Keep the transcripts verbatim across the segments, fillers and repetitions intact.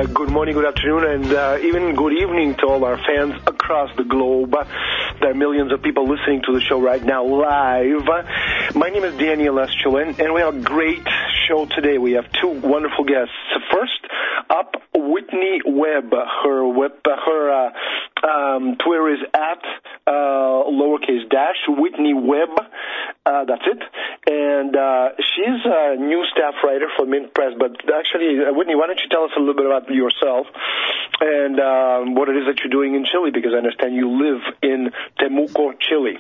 uh, good morning, good afternoon, and uh, even good evening to all our fans across the globe. There are millions of people listening to the show right now live. My name is Daniel Eschelin, and we have a great show today. We have two wonderful guests. First up, Whitney Webb. Her web, her uh, um, Twitter is at uh, lowercase dash Whitney Webb. Uh, that's it. And uh, she's a new staff writer for Mint Press. But actually, uh, Whitney, why don't you tell us a little bit about yourself and um, what it is that you're doing in Chile? Because I understand you live in Temuco, Chile.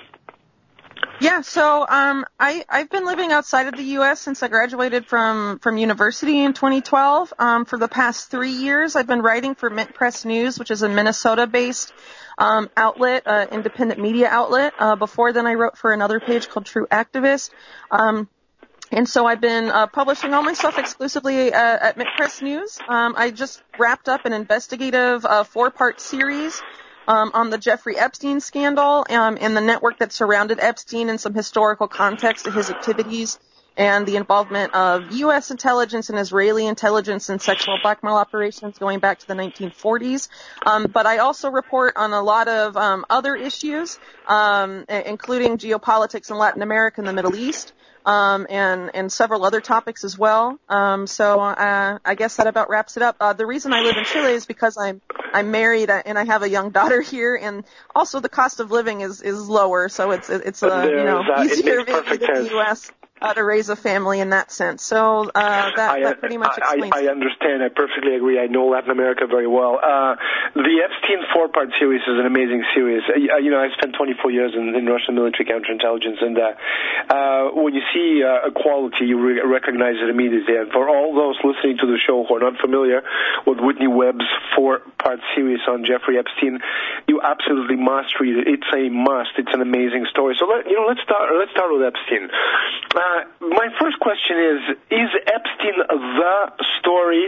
Yeah, so um, I, I've been living outside of the U S since I graduated from, from university in twenty twelve. Um, for the past three years, I've been writing for Mint Press News, which is a Minnesota-based um, outlet, uh, independent media outlet. Uh, before then, I wrote for another page called True Activist. Um, and so I've been uh, publishing all my stuff exclusively uh, at Mint Press News. Um, I just wrapped up an investigative uh, four-part series Um, on the Jeffrey Epstein scandal um, and the network that surrounded Epstein and some historical context to his activities and the involvement of U S intelligence and Israeli intelligence in sexual blackmail operations going back to the nineteen forties. Um, but I also report on a lot of um, other issues, um, including geopolitics in Latin America and the Middle East. Um, and, and several other topics as well. Um, so, uh, I guess that about wraps it up. Uh, the reason I live in Chile is because I'm, I'm married and I have a young daughter here, and also the cost of living is, is lower, so it's, it's, uh, you know, uh, easier maybe than the U S Uh, to raise a family in that sense. So, uh, that, I, that pretty much explains I, I understand. I perfectly agree. I know Latin America very well. Uh, the Epstein four-part series is an amazing series. Uh, you know, I spent twenty-four years in, in Russian military counterintelligence, and, uh, uh, when you see, uh, equality, you re- recognize it immediately. And for all those listening to the show who are not familiar with Whitney Webb's four-part series on Jeffrey Epstein, you absolutely must read it. It's a must. It's an amazing story. So, let, you know, let's start, let's start with Epstein. Uh, my first question is, is Epstein the story,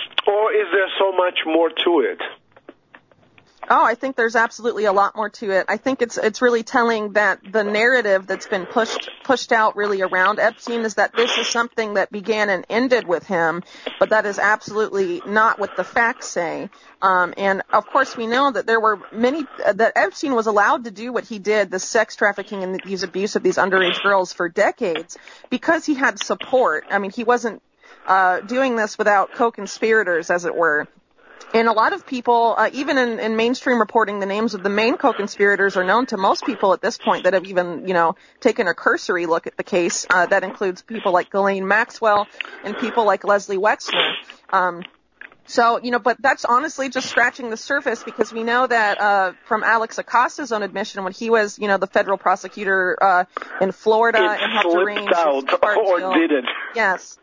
or is there so much more to it? Oh, I think there's absolutely a lot more to it. I think it's it's really telling that the narrative that's been pushed pushed out really around Epstein is that this is something that began and ended with him, but that is absolutely not what the facts say. Um, and of course, we know that there were many uh, that Epstein was allowed to do what he did, the sex trafficking and these abuse of these underage girls for decades, because he had support. I mean, he wasn't uh, doing this without co-conspirators, as it were. And a lot of people, uh, even in, in mainstream reporting, the names of the main co-conspirators are known to most people at this point that have even, you know, taken a cursory look at the case. Uh, that includes people like Ghislaine Maxwell and people like Leslie Wexner. Um, so, you know, but that's honestly just scratching the surface, because we know that uh, from Alex Acosta's own admission, when he was, you know, the federal prosecutor uh, in Florida it and helped arrange out, or did it? Yes.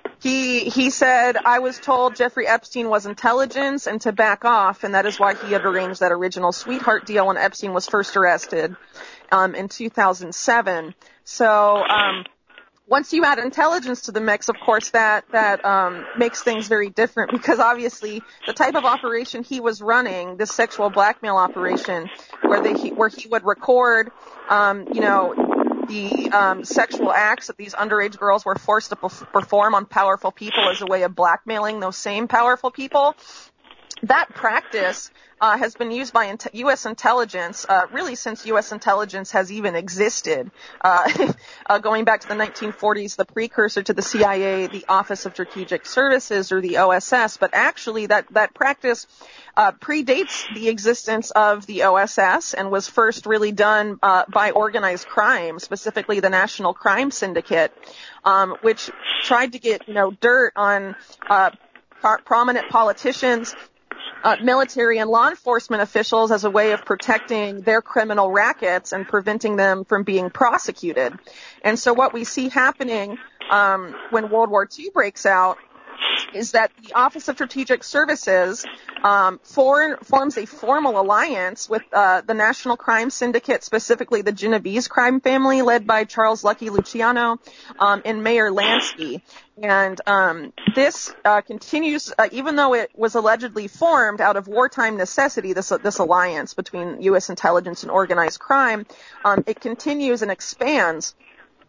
He he said, I was told Jeffrey Epstein was intelligence and to back off, and that is why he had arranged that original sweetheart deal when Epstein was first arrested um, in two thousand seven. So um, once you add intelligence to the mix, of course, that, that um, makes things very different, because obviously the type of operation he was running, this sexual blackmail operation, where, they, where he would record, um, you know, the um, sexual acts that these underage girls were forced to pe- perform on powerful people as a way of blackmailing those same powerful people. That practice uh, has been used by in- U S intelligence uh, really since U S intelligence has even existed, uh, uh, going back to the nineteen forties, the precursor to the C I A, the Office of Strategic Services, or the O S S. But actually, that that practice uh, predates the existence of the O S S and was first really done uh, by organized crime, specifically the National Crime Syndicate, um, which tried to get, you know, dirt on uh, par- prominent politicians, Uh, military and law enforcement officials as a way of protecting their criminal rackets and preventing them from being prosecuted. And so what we see happening um, when World War Two breaks out is that the Office of Strategic Services um, for, forms a formal alliance with uh, the National Crime Syndicate, specifically the Genovese crime family led by Charles Lucky Luciano um, and Mayor Lansky. And um, this uh, continues, uh, even though it was allegedly formed out of wartime necessity, this this alliance between U S intelligence and organized crime, um, it continues and expands.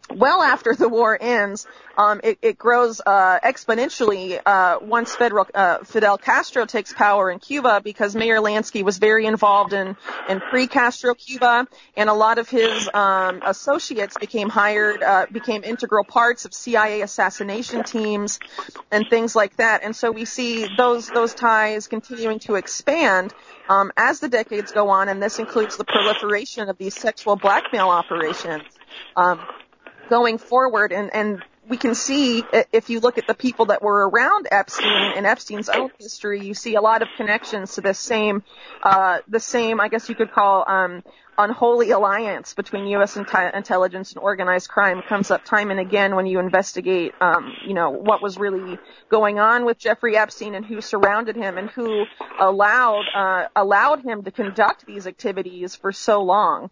well after the war ends, um, it, it grows uh, exponentially uh, once Fidel, uh, Fidel Castro takes power in Cuba, because Meyer Lansky was very involved in, in pre-Castro Cuba, and a lot of his um, associates became hired, uh, became integral parts of C I A assassination teams and things like that. And so we see those those ties continuing to expand um, as the decades go on, and this includes the proliferation of these sexual blackmail operations Um, going forward, and, and we can see, if you look at the people that were around Epstein and Epstein's own history, you see a lot of connections to this same, uh, the same, I guess you could call, um, unholy alliance between U S inti- intelligence and organized crime comes up time and again when you investigate, um, you know, what was really going on with Jeffrey Epstein and who surrounded him and who allowed, uh, allowed him to conduct these activities for so long.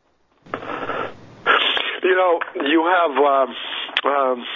You know, you have um, um,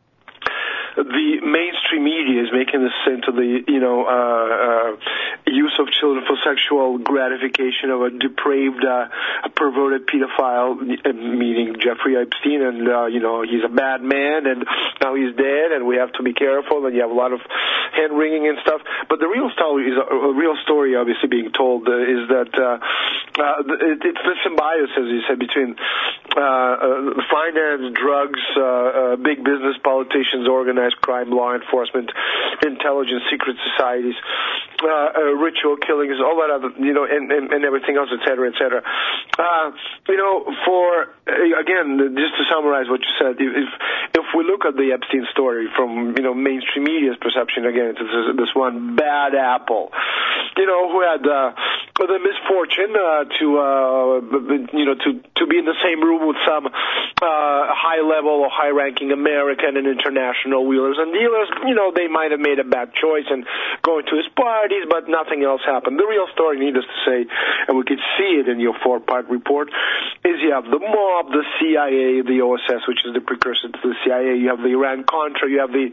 the mainstream media is making this into the, you know, uh, uh, use of children for sexual gratification of a depraved, uh, perverted pedophile, meaning Jeffrey Epstein, and, uh, you know, he's a bad man, and now he's dead, and we have to be careful, and you have a lot of hand-wringing and stuff. But the real story is, a, a real story, obviously, being told uh, is that uh, uh, it, it's the symbiosis, as you said, between uh, uh, finance, drugs, uh, uh, big business, politicians, organized crime, law enforcement, intelligence, secret societies, uh, uh, ritual killings, all that other, you know, and, and, and everything else, et cetera, et cetera. Uh, you know, for, uh, again, just to summarize what you said, if if we look at the Epstein story from, you know, mainstream media's perception, again, it's this, this one bad apple, you know, who had uh, the misfortune uh, to, uh, you know, to, to be in the same room with some uh, high-level or high-ranking American and international wheelers and dealers. You know, they might have made a bad choice in going to his parties, but nothing else happened. The real story, needless to say, and we could see it in your four-part report, is you have the mob, the C I A, the O S S, which is the precursor to the C I A. You have the Iran-Contra. You have the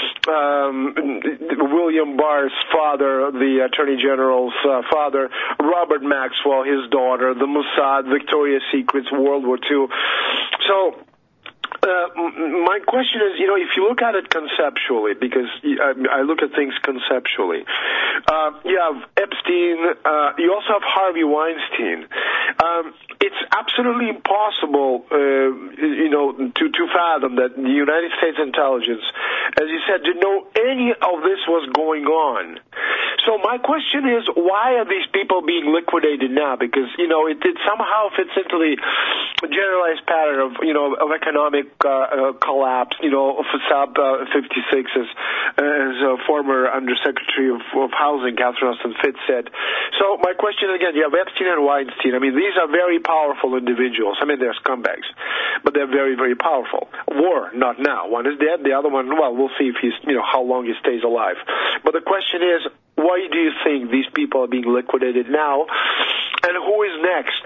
um, William Barr's father, the Attorney General's uh, father, Robert Maxwell, his daughter, the Mossad, Victoria's Secrets, World War Two. So, Uh, my question is, you know, if you look at it conceptually, because I look at things conceptually, uh, you have Epstein, uh, you also have Harvey Weinstein. Um, it's absolutely impossible, uh, you know, to, to fathom that the United States intelligence, as you said, didn't know any of this was going on. So my question is, why are these people being liquidated now? Because, you know, it, it somehow fits into the generalized pattern of, you know, of economic uh, uh, collapse. You know, Fassab uh, fifty-six, as, as a former Undersecretary of, of Housing, Catherine Austin Fitts, said. So my question again, you have Epstein and Weinstein. I mean, these are very powerful individuals. I mean, they're scumbags, but they're very, very powerful. War, not now. One is dead. The other one, well, we'll see if he's, you know, how long he stays alive. But the question is, why do you think these people are being liquidated now, and who is next?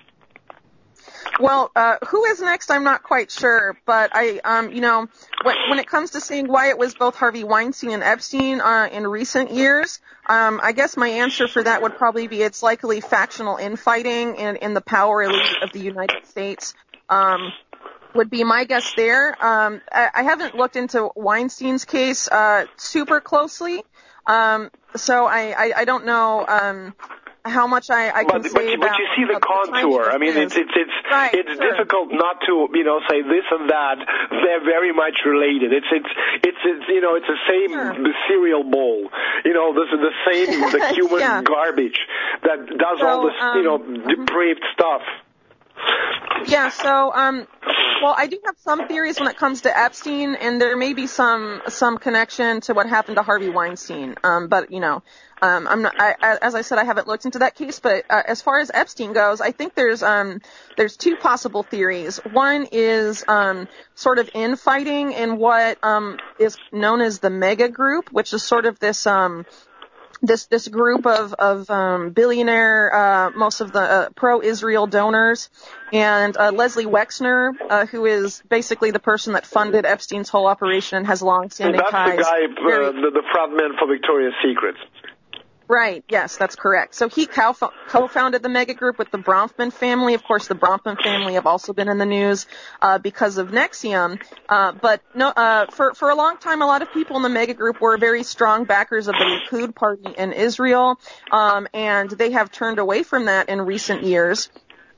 Well, uh, who is next, I'm not quite sure, but I, um, you know, when, when it comes to saying why it was both Harvey Weinstein and Epstein uh, in recent years, um, I guess my answer for that would probably be it's likely factional infighting in, in the power elite of the United States. Um, would be my guess there. Um, I, I haven't looked into Weinstein's case uh, super closely, um, so I, I, I don't know. Um, How much I, I can but, say but, about but you see the contour. I mean, it's it's it's right, it's sure. difficult not to, you know, say this and that. They're very much related. It's it's it's, it's you know, it's the same sure. the cereal bowl. You know, this is the same the human yeah. garbage that does so, all this, um, you know, mm-hmm. depraved stuff. Yeah, so, um, well, I do have some theories when it comes to Epstein, and there may be some, some connection to what happened to Harvey Weinstein. Um, but, you know, um, I'm not, I, as I said, I haven't looked into that case, but, uh, as far as Epstein goes, I think there's, um, there's two possible theories. One is, um, sort of infighting in what, um, is known as the mega group, which is sort of this, um, This this group of of um, billionaire, uh, most of the uh, pro-Israel donors, and uh, Leslie Wexner, uh, who is basically the person that funded Epstein's whole operation and has long-standing That's ties. That's the guy, uh, the, the front man for Victoria's Secret. Right, yes, that's correct. So he co- co-founded the mega group with the Bronfman family. Of course, the Bronfman family have also been in the news uh, because of Nexium. Uh, but no, uh, for, for a long time, a lot of people in the mega group were very strong backers of the Likud party in Israel, um, and they have turned away from that in recent years.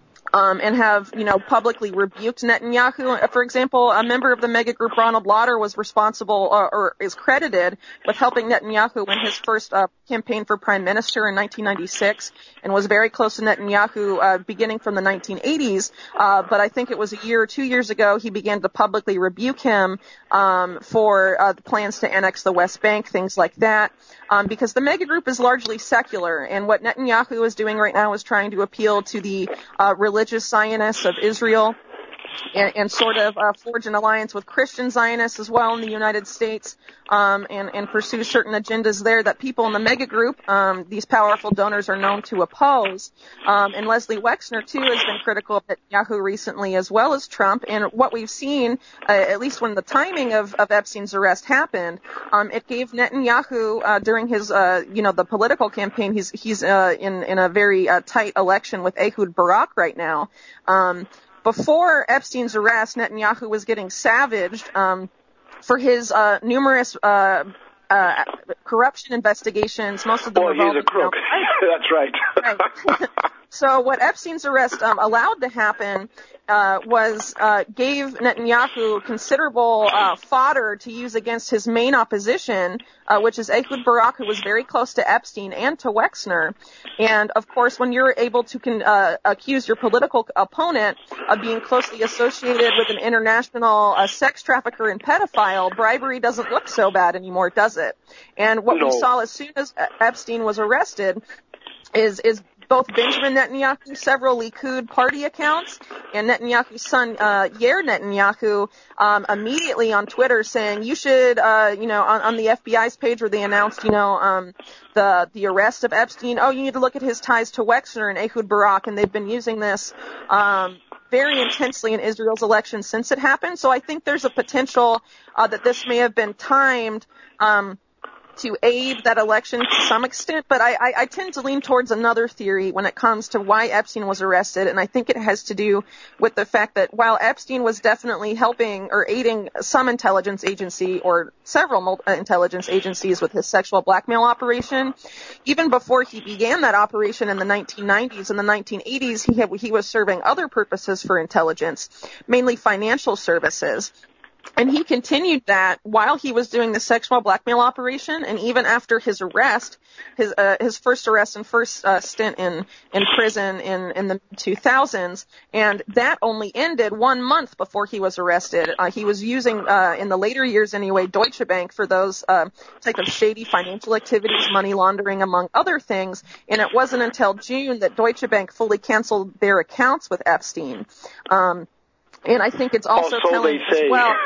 Um, and have, you know, publicly rebuked Netanyahu. For example, a member of the mega group, Ronald Lauder, was responsible uh, or is credited with helping Netanyahu win his first uh, campaign for prime minister in nineteen ninety-six, and was very close to Netanyahu uh, beginning from the nineteen eighties. Uh, but I think it was a year or two years ago he began to publicly rebuke him um, for uh, the plans to annex the West Bank, things like that. Um, because the mega group is largely secular, and what Netanyahu is doing right now is trying to appeal to the uh, religious Zionists of Israel and, and sort of uh, forge an alliance with Christian Zionists as well in the United States, um, and, and pursue certain agendas there that people in the mega group, um, these powerful donors, are known to oppose. Um, and Leslie Wexner, too, has been critical of Netanyahu recently, as well as Trump. And what we've seen, uh, at least when the timing of, of Epstein's arrest happened, um, it gave Netanyahu, uh, during his, uh, you know, the political campaign, he's, he's, uh, in, in a very, uh, tight election with Ehud Barak right now. Um, Before Epstein's arrest, Netanyahu was getting savaged um, for his uh, numerous uh, uh, corruption investigations. Most of them Boy, involved. He's a crook. That's right. Right. So what Epstein's arrest um, allowed to happen uh, was uh, gave Netanyahu considerable uh, fodder to use against his main opposition, uh, which is Ehud Barak, who was very close to Epstein and to Wexner. And of course, when you're able to con- uh, accuse your political opponent of being closely associated with an international uh, sex trafficker and pedophile, bribery doesn't look so bad anymore, does it? And what no. we saw as soon as Epstein was arrested is is both Benjamin Netanyahu, several Likud party accounts, and Netanyahu's son, uh, Yair Netanyahu, um, immediately on Twitter saying, you should, uh, you know, on, on the F B I's page where they announced, you know, um, the, the arrest of Epstein, oh, you need to look at his ties to Wexner and Ehud Barak, and they've been using this, um, very intensely in Israel's election since it happened. So I think there's a potential, uh, that this may have been timed, um, to aid that election to some extent, but I, I, I tend to lean towards another theory when it comes to why Epstein was arrested, and I think it has to do with the fact that while Epstein was definitely helping or aiding some intelligence agency or several intelligence agencies with his sexual blackmail operation, even before he began that operation in the nineteen nineties and the nineteen eighties, he, had, he was serving other purposes for intelligence, mainly financial services. And he continued that while he was doing the sexual blackmail operation, and even after his arrest, his uh, his first arrest and first uh, stint in in prison in in the two thousands, and that only ended one month before he was arrested. Uh, he was using uh, in the later years anyway Deutsche Bank for those uh, type of shady financial activities, money laundering among other things. And it wasn't until June that Deutsche Bank fully canceled their accounts with Epstein. Um, And I think it's also oh, so telling they say. as well.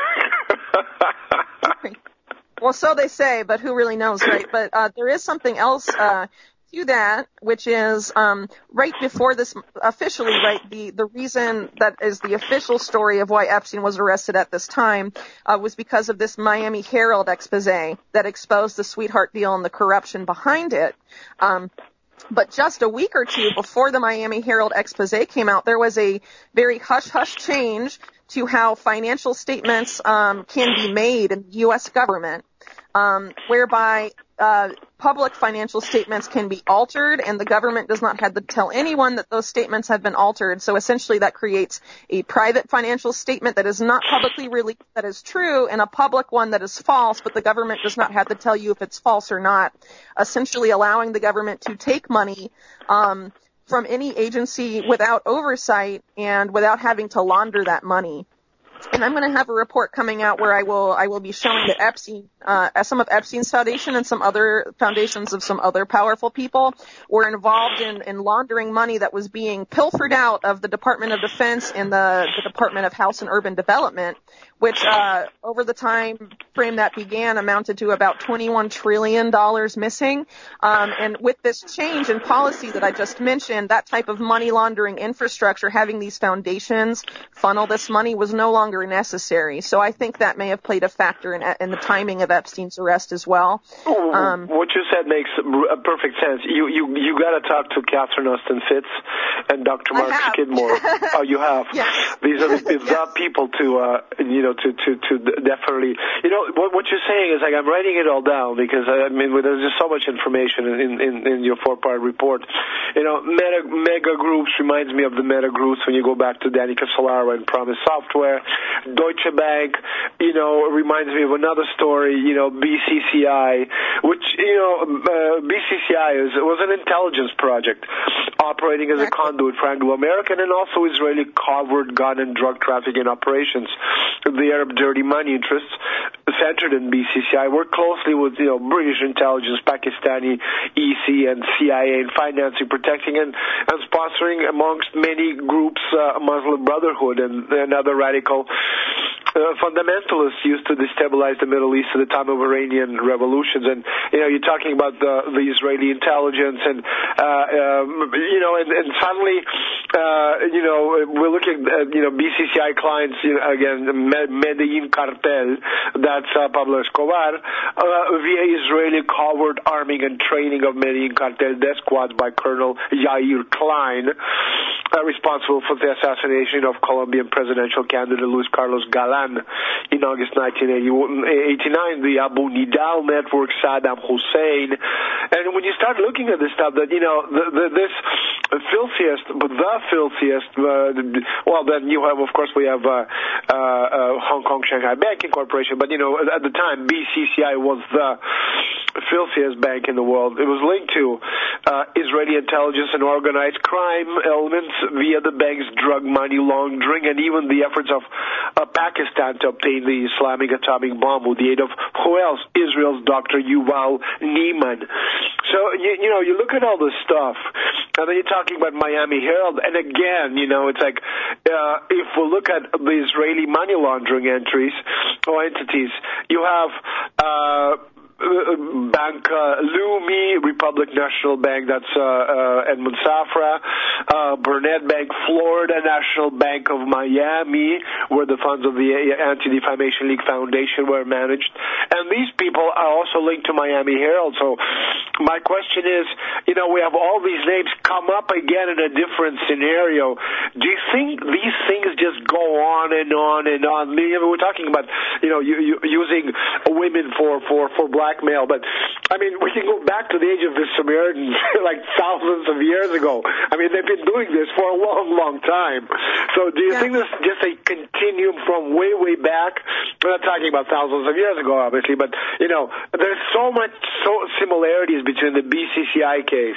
Well, so they say, but who really knows, right? But uh, there is something else uh, to that, which is um, right before this officially, right, the, the reason that is the official story of why Epstein was arrested at this time uh, was because of this Miami Herald expose that exposed the sweetheart deal and the corruption behind it. Um, But just a week or two before the Miami Herald expose came out, there was a very hush-hush change to how financial statements um, can be made in the U S government, um, whereby uh, public financial statements can be altered, and the government does not have to tell anyone that those statements have been altered. So essentially that creates a private financial statement that is not publicly released that is true, and a public one that is false, but the government does not have to tell you if it's false or not, essentially allowing the government to take money um, from any agency without oversight and without having to launder that money. And I'm going to have a report coming out where I will I will be showing that Epstein, uh, some of Epstein's foundation and some other foundations of some other powerful people were involved in, in laundering money that was being pilfered out of the Department of Defense and the, the Department of House and Urban Development, which uh, over the time frame that began amounted to about twenty-one trillion dollars missing. Um, and with this change in policy that I just mentioned, that type of money laundering infrastructure, having these foundations funnel this money, was no longer necessary. So I think that may have played a factor in, in the timing of Epstein's arrest as well. Um, what you said makes perfect sense. You you you got to talk to Catherine Austin Fitts and Doctor Mark Skidmore. Oh, you have. Yes. These are the, the yes. people to uh, you know to, to to definitely. You know what what you're saying is like I'm writing it all down because I mean there's just so much information in in, in your four part report. You know, meta mega groups reminds me of the meta groups when you go back to Danica Solara and Promise Software. Deutsche Bank, you know, reminds me of another story. You know, B C C I, which you know uh, B C C I is was an intelligence project operating as a conduit for Anglo-American and also Israeli covert gun and drug trafficking operations. The Arab dirty money interests centered in B C C I work closely with, you know, British intelligence, Pakistani E C and C I A in financing, protecting, and, and sponsoring amongst many groups uh, Muslim Brotherhood and, and other radical uh, fundamentalists used to destabilize the Middle East at the time of Iranian revolutions. And, you know, you're talking about the, the Israeli intelligence and, uh, um, you know, and, and suddenly, uh, you know, we're looking at, you know, B C C I clients, you know, again, the Medellin cartel, that's uh, Pablo Escobar, uh, via Israeli covert arming and training of Medellin cartel death squads by Colonel Yair Klein, uh, responsible for the assassination of Colombian presidential candidate Luis Carlos Galan in August nineteen eighty-nine, the Abu Nidal network, Saddam Hussein. And when you start looking at this stuff, that, you know, the, the, this filthiest, but the filthiest, uh, well, then you have, of course, we have uh, uh, uh, Hong Kong Shanghai Banking Corporation, but, you know, at the time, B C C I was the filthiest bank in the world. It was linked to uh, Israeli intelligence and organized crime elements via the bank's drug money laundering and even the efforts of uh, Pakistan to obtain the Islamic atomic bomb with the aid of who else? Israel's Doctor Yuval Neeman. So, you, you know, you look at all this stuff, and then you're talking about Miami Herald, and again, you know, it's like, uh, if we look at the Israeli money laundering entries or entities, you have, uh, Bank uh, Leumi, Republic National Bank, that's uh, uh, Edmund Safra, uh, Burnett Bank, Florida National Bank of Miami, where the funds of the Anti-Defamation League Foundation were managed. And these people are also linked to Miami Herald. So my question is, you know, we have all these names come up again in a different scenario. Do you think these things just go on and on and on? I mean, we're talking about, you know, you, you, using women for, for, for blackmail, but I mean, we can go back to the age of the Samaritans, like thousands of years ago. I mean, they've been doing this for a long, long time. So do you yeah. think this is just a continuum from way, way back? We're not talking about thousands of years ago, obviously, but, you know, there's so much so similarities between the B C C I case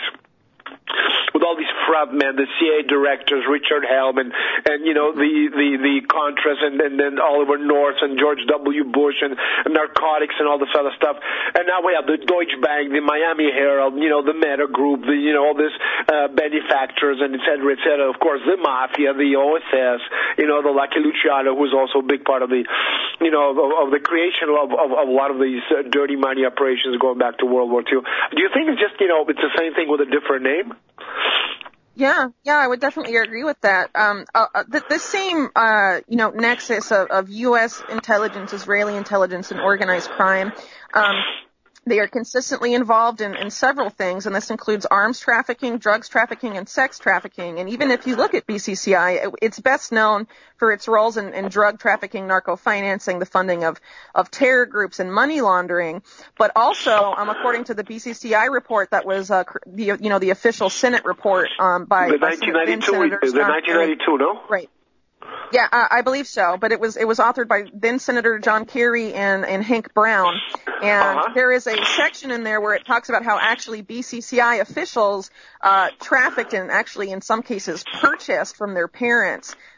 with all these front men, the C I A directors, Richard Helm, and, and you know, the, the, the Contras, and, and then Oliver North, and George W. Bush, and, and narcotics, and all this other stuff. And now we have the Deutsche Bank, the Miami Herald, you know, the Meta Group, the, you know, all this uh, benefactors, and et cetera, et cetera. Of course, the Mafia, the O S S, you know, the Lucky Luciano, who's also a big part of the, you know, of, of the creation of, of, of a lot of these uh, dirty money operations going back to World War Two. Do you think it's just, you know, it's the same thing with a different name? Yeah, yeah, I would definitely agree with that. Um, uh, the, the same, uh, you know, nexus of, of U S intelligence, Israeli intelligence, and organized crime. Um, They are consistently involved in, in several things, and this includes arms trafficking, drugs trafficking, and sex trafficking. And even if you look at B C C I, it, it's best known for its roles in, in drug trafficking, narco financing, the funding of, of terror groups, and money laundering. But also, um, according to the B C C I report that was, uh, the you know the official Senate report um, by the nineteen ninety-two, the nineteen ninety-two, no? Right. Yeah, uh, I believe so. But it was it was authored by then Senator John Kerry and, and Hank Brown. And uh-huh. there is a section in there where it talks about how actually B C C I officials uh, trafficked and actually in some cases purchased from their parents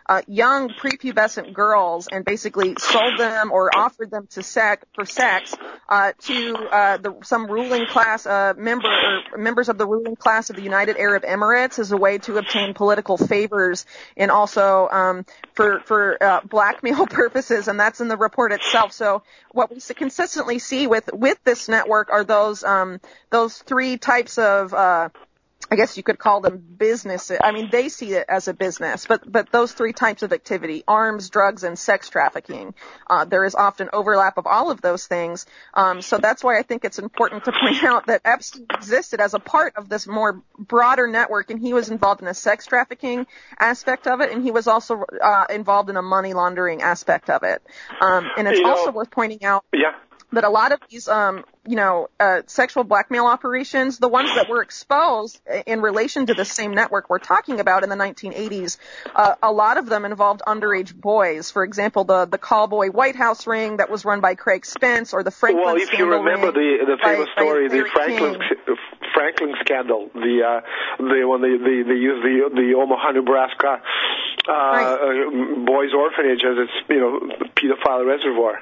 uh, young prepubescent girls and basically sold them or offered them to sex for sex uh, to uh, the, some ruling class uh, member or members of the ruling class of the United Arab Emirates as a way to obtain political favors and also um, for for uh, blackmail purposes, and that's in the report itself. So what we consistently see with with this network are those um, those three types of uh, I guess you could call them business. I mean, they see it as a business, but but those three types of activity: arms, drugs, and sex trafficking. Uh, there is often overlap of all of those things. Um, so that's why I think it's important to point out that Epstein existed as a part of this more broader network, and he was involved in a sex trafficking aspect of it, and he was also uh, involved in a money laundering aspect of it. Um, and it's you know, also worth pointing out. Yeah. That a lot of these, um, you know, uh, sexual blackmail operations, the ones that were exposed in relation to the same network we're talking about in the nineteen eighties, uh, a lot of them involved underage boys. For example, the the Callboy White House ring that was run by Craig Spence, or the Franklin Well, if you remember the the famous by, story, by the Franklin King. Franklin scandal, the uh, the when they they, they used the the Omaha, Nebraska uh, right. uh, boys' orphanage as its you know pedophile reservoir.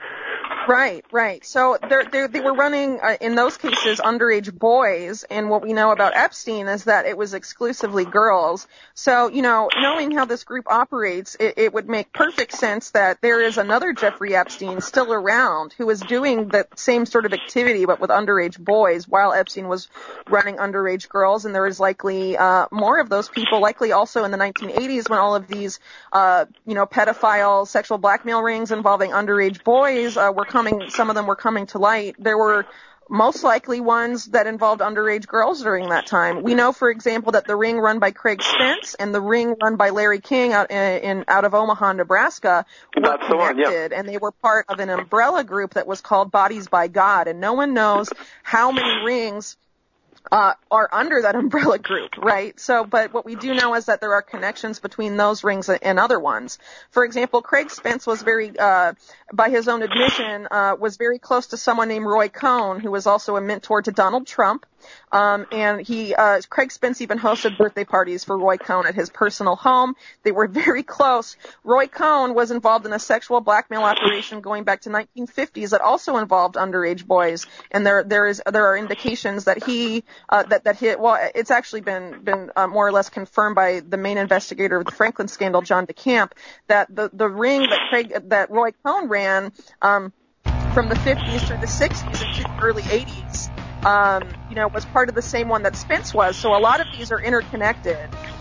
Right, right. So they're, they're, they were running, uh, in those cases, underage boys, and what we know about Epstein is that it was exclusively girls. So, you know, knowing how this group operates, it, it would make perfect sense that there is another Jeffrey Epstein still around who is doing the same sort of activity but with underage boys while Epstein was running underage girls, and there is likely uh, more of those people, likely also in the nineteen eighties when all of these, uh, you know, pedophile sexual blackmail rings involving underage boys uh, were coming, some of them were coming to light. There were most likely ones that involved underage girls during that time. We know, for example, that the ring run by Craig Spence and the ring run by Larry King out in, in out of Omaha, Nebraska were That's the one, connected, yeah. and they were part of an umbrella group that was called Bodies by God, and no one knows how many rings Uh, are under that umbrella group, right? So, but what we do know is that there are connections between those rings and other ones. For example, Craig Spence was very, uh, by his own admission, uh, was very close to someone named Roy Cohn, who was also a mentor to Donald Trump. Um, and he, uh, Craig Spence even hosted birthday parties for Roy Cohn at his personal home. They were very close. Roy Cohn was involved in a sexual blackmail operation going back to nineteen fifties that also involved underage boys. And there, there is, there are indications that he, uh, that, that he, well, it's actually been, been, uh, more or less confirmed by the main investigator of the Franklin scandal, John DeCamp, that the, the ring that Craig, that Roy Cohn ran, um, from the fifties through the sixties and to the early eighties, Um, you know, was part of the same one that Spence was. So a lot of these are interconnected.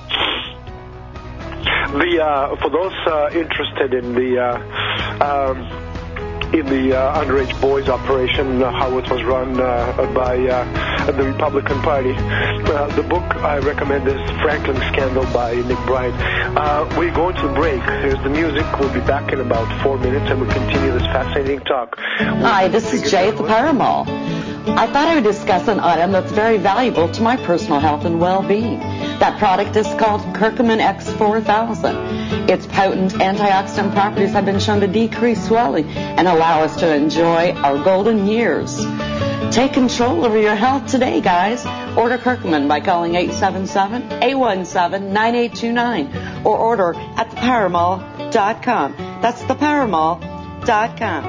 The uh, for those uh, interested in the uh, um, in the uh, underage boys operation, uh, how it was run uh, by uh, the Republican Party, uh, the book I recommend is Franklin Scandal by Nick Bryant. Uh, we're going to the break. Here's the music. We'll be back in about four minutes, and we'll continue this fascinating talk. Hi, this is Jay at the Paramall. I thought I would discuss an item that's very valuable to my personal health and well-being. That product is called Curcumin X four thousand. Its potent antioxidant properties have been shown to decrease swelling and allow us to enjoy our golden years. Take control over your health today, guys. Order Curcumin by calling eight seven seven, eight one seven, nine eight two nine or order at the paramall dot com. That's the paramall dot com.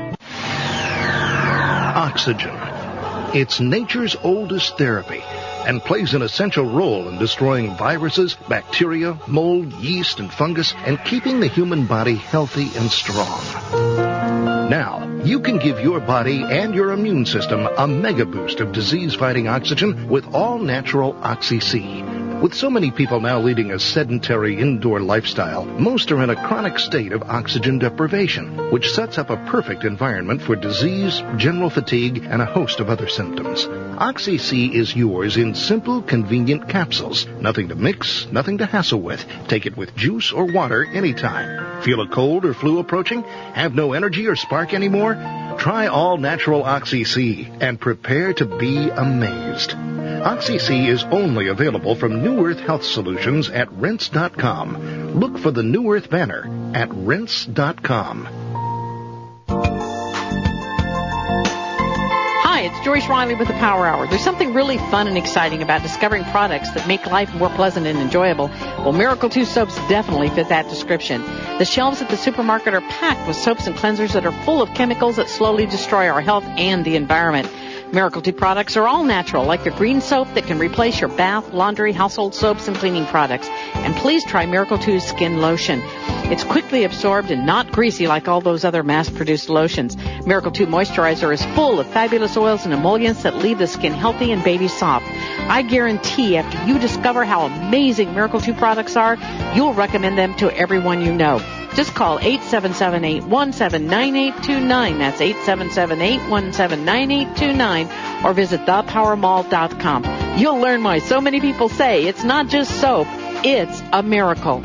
Oxygen. It's nature's oldest therapy and plays an essential role in destroying viruses, bacteria, mold, yeast, and fungus, and keeping the human body healthy and strong. Now, you can give your body and your immune system a mega boost of disease-fighting oxygen with all-natural Oxy-C. With so many people now leading a sedentary indoor lifestyle, most are in a chronic state of oxygen deprivation, which sets up a perfect environment for disease, general fatigue, and a host of other symptoms. Oxy-C is yours in simple, convenient capsules. Nothing to mix, nothing to hassle with. Take it with juice or water anytime. Feel a cold or flu approaching? Have no energy or spark anymore? Try all-natural Oxy-C and prepare to be amazed. Oxy-C is only available from New Earth Health Solutions at rinse dot com. Look for the New Earth banner at rinse dot com. Hi, it's George Joyce Riley with the Power Hour. There's something really fun and exciting about discovering products that make life more pleasant and enjoyable. Well, Miracle two soaps definitely fit that description. The shelves at the supermarket are packed with soaps and cleansers that are full of chemicals that slowly destroy our health and the environment. Miracle two products are all natural, like the green soap that can replace your bath, laundry, household soaps, and cleaning products. And please try Miracle two's Skin Lotion. It's quickly absorbed and not greasy like all those other mass-produced lotions. Miracle two Moisturizer is full of fabulous oils and emollients that leave the skin healthy and baby soft. I guarantee after you discover how amazing Miracle two products are, you'll recommend them to everyone you know. Just call eight seven seven, eight one seven, nine eight two nine. That's eight seven seven, eight one seven, nine eight two nine. Or visit the power mall dot com. You'll learn why so many people say it's not just soap, it's a miracle.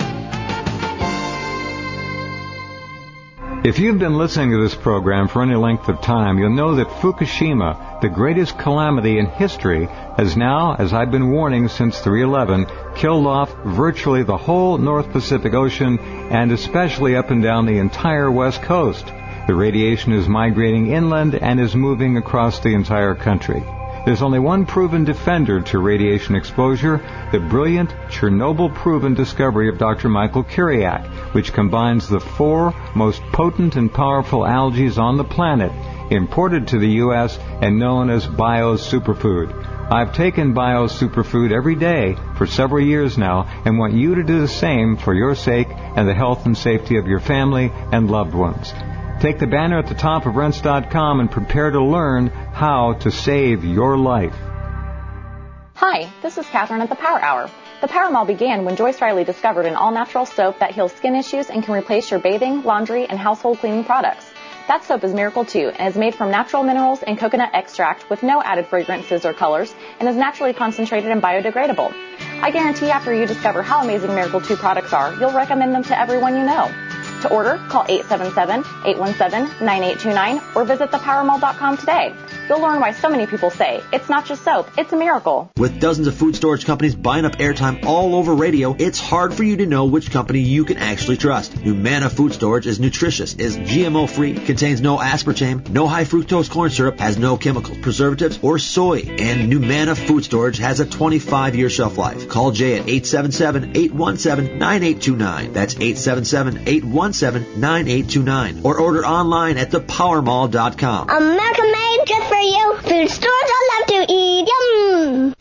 If you've been listening to this program for any length of time, you'll know that Fukushima, the greatest calamity in history, has now, as I've been warning since three eleven, killed off virtually the whole North Pacific Ocean and especially up and down the entire West Coast. The radiation is migrating inland and is moving across the entire country. There's only one proven defender to radiation exposure, the brilliant Chernobyl-proven discovery of Doctor Michael Kiriak, which combines the four most potent and powerful algae on the planet, imported to the U S and known as bio-superfood. I've taken bio-superfood every day for several years now and want you to do the same for your sake and the health and safety of your family and loved ones. Take the banner at the top of rense dot com and prepare to learn how to save your life. Hi, this is Catherine at the Power Hour. The Power Mall began when Joyce Riley discovered an all-natural soap that heals skin issues and can replace your bathing, laundry, and household cleaning products. That soap is Miracle two and is made from natural minerals and coconut extract with no added fragrances or colors and is naturally concentrated and biodegradable. I guarantee after you discover how amazing Miracle two products are, you'll recommend them to everyone you know. To order, call eight seven seven, eight one seven, nine eight two nine or visit the power mall dot com today. You'll learn why so many people say it's not just soap, it's a miracle. With dozens of food storage companies buying up airtime all over radio, it's hard for you to know which company you can actually trust. Numanna Food Storage is nutritious, is G M O-free, contains no aspartame, no high fructose corn syrup, has no chemicals, preservatives, or soy. And Numanna Food Storage has a twenty-five year shelf life. Call Jay at eight seven seven, eight one seven, nine eight two nine. That's eight seven seven, eight one seven, nine eight two nine. Or order online at the power mall dot com. America made just for you. Food stores I love to eat. Yum.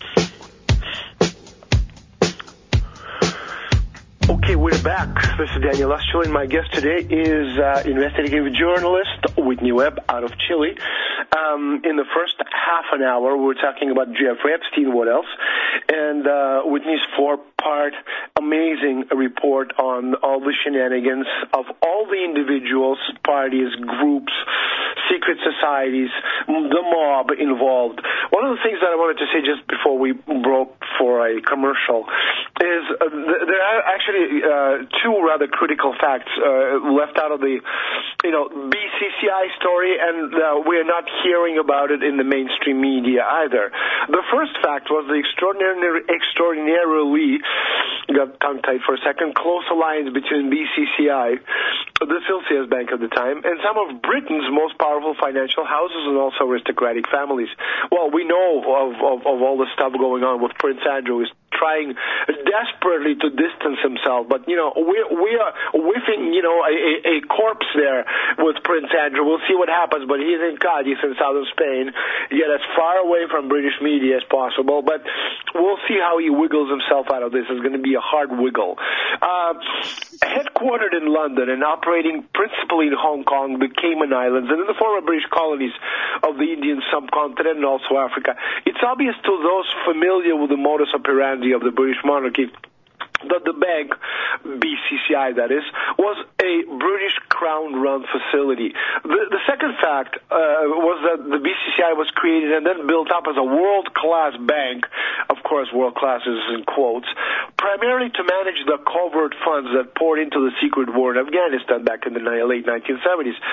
Okay, we're back. This is Daniel Lustro, and my guest today is uh, investigative journalist Whitney Webb out of Chile. Um, in the first half an hour, we were talking about Jeffrey Epstein, what else, and uh, Whitney's four-part amazing report on all the shenanigans of all the individuals, parties, groups, secret societies, the mob involved. One of the things that I wanted to say just before we broke for a commercial is uh, th- there are actually uh, two rather critical facts uh, left out of the, you know, B C C I story, and uh, we're not hearing about it in the mainstream media either. The first fact was the extraordinary, extraordinarily, got tongue-tied for a second, close alliance between B C C I, the filthiest bank at the time, and some of Britain's most powerful financial houses and also aristocratic families. Well, we know of, of, of all the stuff going on with Prince Andrew. He's trying desperately to distance himself, but, you know, we we are whiffing, you know, a, a corpse there with Prince Andrew. We'll see what happens, but he's in Cadiz in southern Spain, yet as far away from British media as possible, but we'll see how he wiggles himself out of this. It's going to be a hard wiggle. Uh, headquartered in London and operating principally in Hong Kong, the Cayman Islands, and in the former British colonies of the Indian subcontinent and also Africa, it's obvious to those familiar with the modus operandi of the British monarchy that the bank, B C C I that is, was a British Crown-run facility. The, the second fact uh, was that the B C C I was created and then built up as a world-class bank, of course world-class is in quotes, primarily to manage the covert funds that poured into the secret war in Afghanistan back in the late nineteen seventies.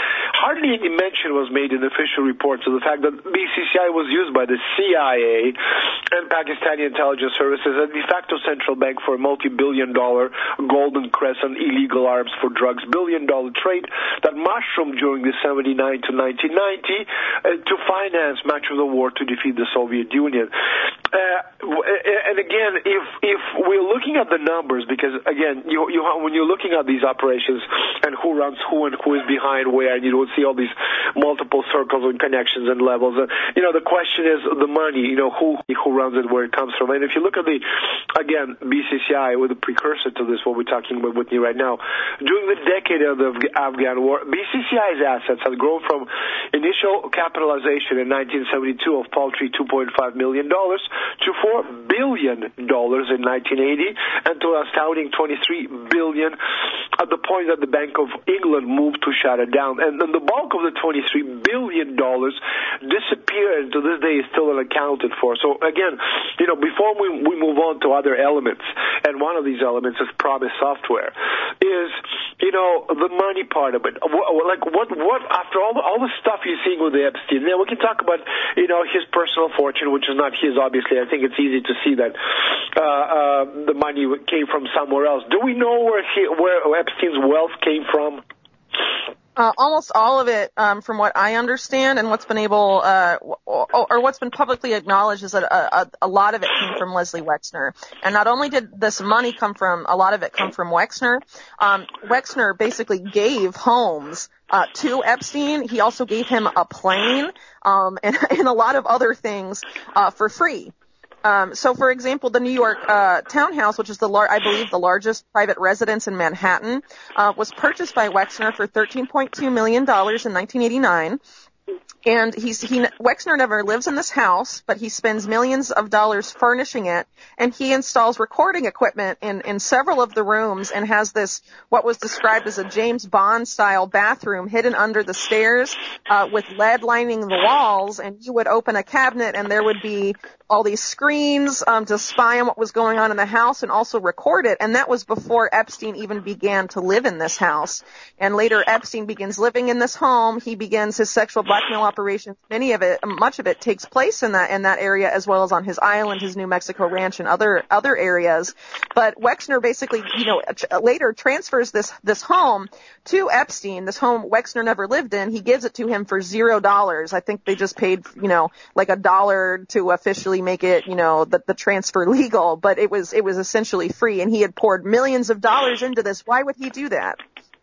hardly any mention was made in official reports of the fact that B C C I was used by the C I A and Pakistani intelligence services as de facto central bank for a multi-billion dollar Golden Crescent illegal arms for drugs billion dollar trade that mushroomed during the seventy-nine to nineteen ninety uh, to finance much of the war to defeat the Soviet Union. Uh, and again, if if we're looking at the numbers, because again, you, you when you're looking at these operations and who runs who and who is behind where, and you don't see all these multiple circles and connections and levels. And, you know, the question is the money. You know, who who runs it, where it comes from. And if you look at the again B C C I with a precursor to this, what we're talking about with me right now, during the decade of the Afghan war, B C C I's assets have grown from initial capitalization in nineteen seventy-two of paltry two point five million dollars to four billion dollars in nineteen eighty, and to an astounding twenty-three billion dollars at the point that the Bank of England moved to shut it down. And then the bulk of the twenty-three billion dollars disappeared, and to this day is still unaccounted for. So again, you know, before we, we move on to other elements, and one of these elements is Promise Software, is, you know, the money part of it. Like, what, what after all the, all the stuff you're seeing with the Epstein, now we can talk about, you know, his personal fortune, which is not his, obviously. I think it's easy to see that uh, uh, the money came from somewhere else. Do we know where he, where Epstein's wealth came from? Uh, almost all of it, um, from what I understand, and what's been able, uh, or, or what's been publicly acknowledged, is that a, a, a lot of it came from Leslie Wexner. And not only did this money come from, a lot of it come from Wexner. Um, Wexner basically gave homes uh, to Epstein. He also gave him a plane, um, and, and a lot of other things uh, for free. Um, so, for example, the New York uh, townhouse, which is the lar- I believe the largest private residence in Manhattan, uh, was purchased by Wexner for thirteen point two million dollars in nineteen eighty-nine. And he's, he, Wexner never lives in this house, but he spends millions of dollars furnishing it, and he installs recording equipment in, in several of the rooms, and has this, what was described as a James Bond style bathroom hidden under the stairs, uh, with lead lining the walls, and you would open a cabinet and there would be all these screens, um, to spy on what was going on in the house and also record it. And that was before Epstein even began to live in this house. And later Epstein begins living in this home. He begins his sexual blackmail operations. Many of it, much of it takes place in that, in that area, as well as on his island, his New Mexico ranch, and other, other areas. But Wexner basically, you know, later transfers this, this home to Epstein, this home Wexner never lived in. He gives it to him for zero dollars. I think they just paid, you know, like a dollar to officially make it, you know, the, the transfer legal, but it was, it was essentially free, and he had poured millions of dollars into this. Why would he do that?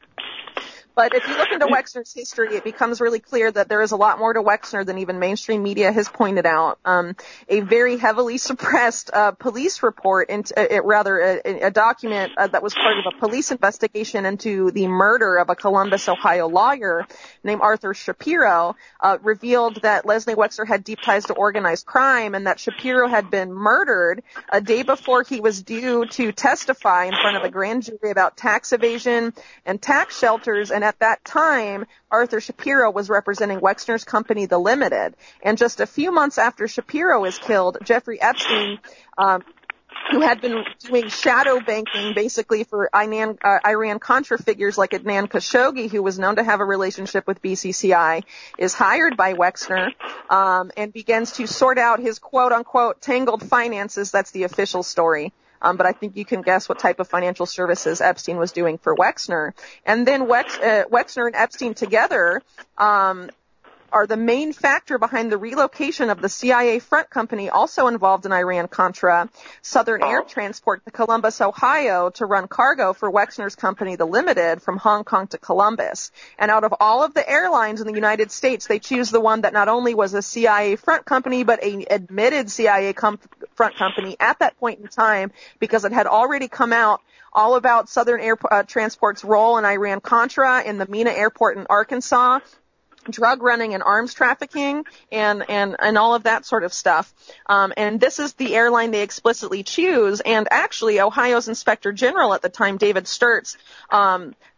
But if you look into Wexner's history, it becomes really clear that there is a lot more to Wexner than even mainstream media has pointed out. Um, a very heavily suppressed uh, police report, into, uh, it, rather a, a document uh, that was part of a police investigation into the murder of a Columbus, Ohio lawyer named Arthur Shapiro, uh, revealed that Leslie Wexner had deep ties to organized crime, and that Shapiro had been murdered a day before he was due to testify in front of a grand jury about tax evasion and tax shelters. And at that time, Arthur Shapiro was representing Wexner's company, The Limited. And just a few months after Shapiro is killed, Jeffrey Epstein, um, who had been doing shadow banking basically for Iran, uh, Iran-Contra figures like Adnan Khashoggi, who was known to have a relationship with B C C I, is hired by Wexner, um, and begins to sort out his quote-unquote tangled finances. That's the official story. Um, but I think you can guess what type of financial services Epstein was doing for Wexner. And then Wex, uh, Wexner and Epstein together um, are the main factor behind the relocation of the C I A front company, also involved in Iran-Contra, Southern Air Transport to Columbus, Ohio, to run cargo for Wexner's company, The Limited, from Hong Kong to Columbus. And out of all of the airlines in the United States, they choose the one that not only was a C I A front company, but a admitted C I A com- front company at that point in time, because it had already come out all about Southern Air uh, Transport's role in Iran-Contra, in the Mena Airport in Arkansas, drug running and arms trafficking, and, and, and all of that sort of stuff. Um, and this is the airline they explicitly choose. And actually, Ohio's Inspector General at the time, David Sturtz, um,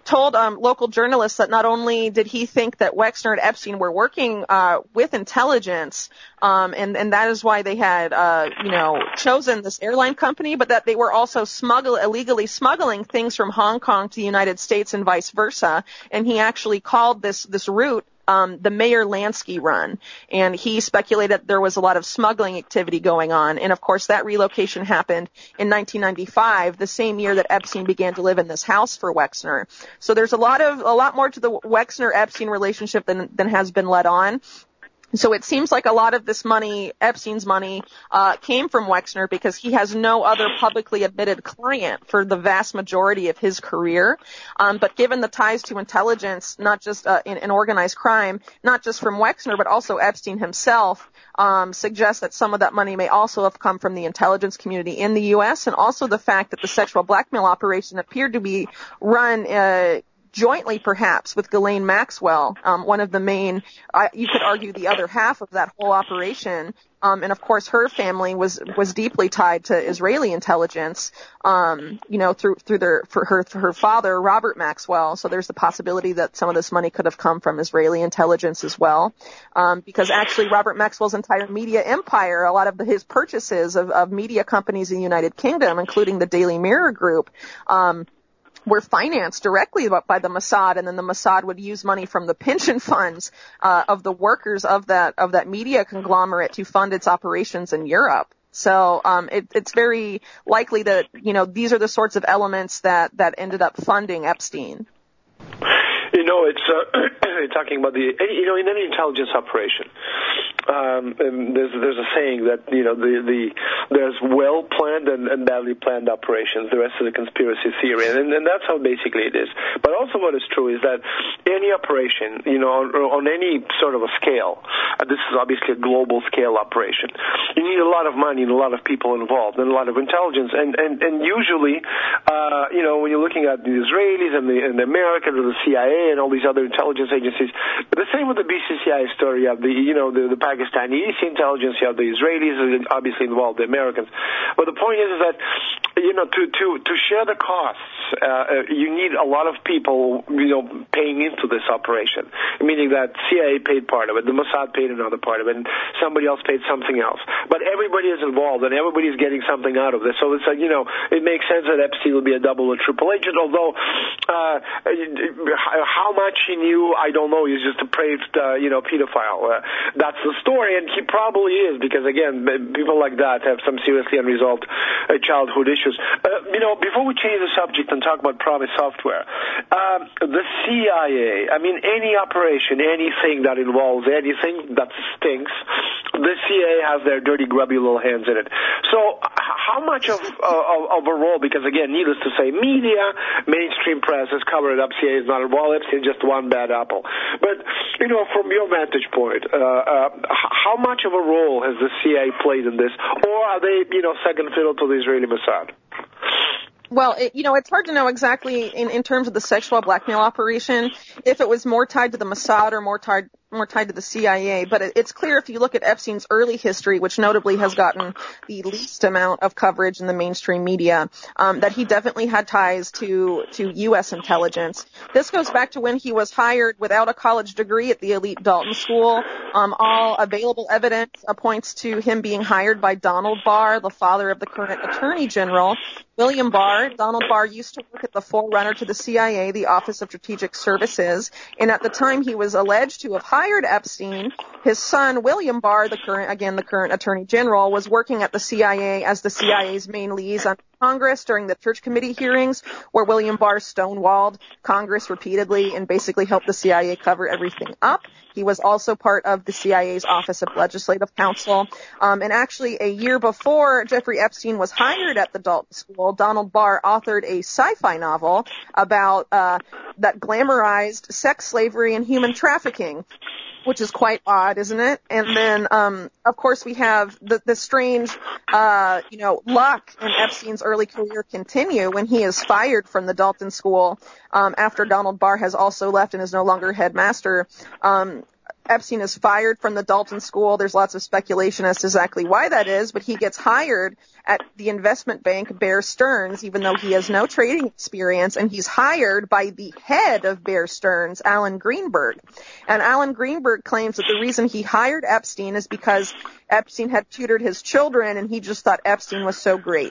told um, local journalists that not only did he think that Wexner and Epstein were working uh, with intelligence, um, and, and that is why they had, uh, you know, chosen this airline company, but that they were also smuggle, illegally smuggling things from Hong Kong to the United States and vice versa. And he actually called this, this route Um, the Mayor Lansky run, and he speculated there was a lot of smuggling activity going on. And of course, that relocation happened in nineteen ninety-five, the same year that Epstein began to live in this house for Wexner. So there's a lot of a lot more to the Wexner-Epstein relationship than than has been let on. So it seems like a lot of this money, Epstein's money, uh, came from Wexner because he has no other publicly admitted client for the vast majority of his career. Um, but given the ties to intelligence, not just uh, in, in organized crime, not just from Wexner, but also Epstein himself, um, suggests that some of that money may also have come from the intelligence community in the U S, and also the fact that the sexual blackmail operation appeared to be run uh jointly perhaps with Ghislaine Maxwell, um, one of the main, uh, you could argue the other half of that whole operation. Um, and of course her family was, was deeply tied to Israeli intelligence, um, you know, through, through their, for her, for her father, Robert Maxwell. So there's the possibility that some of this money could have come from Israeli intelligence as well. Um, because actually Robert Maxwell's entire media empire, a lot of the, his purchases of, of media companies in the United Kingdom, including the Daily Mirror Group, um, were financed directly by the Mossad, and then the Mossad would use money from the pension funds uh, of the workers of that of that media conglomerate to fund its operations in Europe. So um, it, it's very likely that, you know, these are the sorts of elements that that ended up funding Epstein. You know, it's uh, talking about the, you know, in any intelligence operation, um, and there's there's a saying that, you know, the the there's well planned and, and badly planned operations. The rest of the conspiracy theory, and, and that's how basically it is. But also, what is true is that any operation, you know, on, on any sort of a scale, uh, this is obviously a global scale operation. You need a lot of money and a lot of people involved and a lot of intelligence, and and and usually, uh, you know, when you're looking at the Israelis and the and the Americans or the C I A and all these other intelligence agencies. The same with the B C C I story. You have the, you know, the, the Pakistani intelligence. You have the Israelis, obviously involved, the Americans. But the point is, is that, you know, to to to share the costs, uh, you need a lot of people, you know, paying into this operation. Meaning that C I A paid part of it, the Mossad paid another part of it, and somebody else paid something else. But everybody is involved, and everybody is getting something out of this. So it's like, you know, it makes sense that Epstein will be a double or triple agent. Although, uh, how much he knew, I don't know. He's just a depraved, uh, you know, pedophile. Uh, that's the story, and he probably is, because again, people like that have some seriously unresolved uh, childhood issues. Uh, you know, before we change the subject and talk about Promise Software, um, the C I A, I mean, any operation, anything that involves anything that stinks, the C I A has their dirty, grubby little hands in it. So how much of, uh, of a role, because again, needless to say, media, mainstream press has covered it up, C I A is not involved, Epstein just one bad apple. But, you know, from your vantage point, uh, uh, how much of a role has the C I A played in this, or are they, you know, second fiddle to the Israeli Mossad? Well, it, you know, it's hard to know exactly in, in terms of the sexual blackmail operation if it was more tied to the Mossad or more tied more tied to the C I A, but it, it's clear if you look at Epstein's early history, which notably has gotten the least amount of coverage in the mainstream media, um, that he definitely had ties to to U S intelligence. This goes back to when he was hired without a college degree at the elite Dalton School. Um, all available evidence points to him being hired by Donald Barr, the father of the current Attorney General, William Barr. Donald Barr used to work at the forerunner to the C I A, the Office of Strategic Services, and at the time he was alleged to have hired Epstein, his son, William Barr, the current, again, the current Attorney General, was working at the C I A as the C I A's main liaison to Congress during the Church Committee hearings, where William Barr stonewalled Congress repeatedly and basically helped the C I A cover everything up. He was also part of the C I A's Office of Legislative Counsel. Um, and actually, a year before Jeffrey Epstein was hired at the Dalton School, Donald Barr authored a sci-fi novel about uh, that glamorized sex slavery and human trafficking, which is quite odd, isn't it? And then, um, of course, we have the, the strange, uh, you know, luck in Epstein's early career continue when he is fired from the Dalton School um, after Donald Barr has also left and is no longer headmaster. Um, Epstein is fired from the Dalton School. There's lots of speculation as to exactly why that is, but he gets hired at the investment bank Bear Stearns, even though he has no trading experience, and he's hired by the head of Bear Stearns, Alan Greenberg. And Alan Greenberg claims that the reason he hired Epstein is because Epstein had tutored his children, and he just thought Epstein was so great.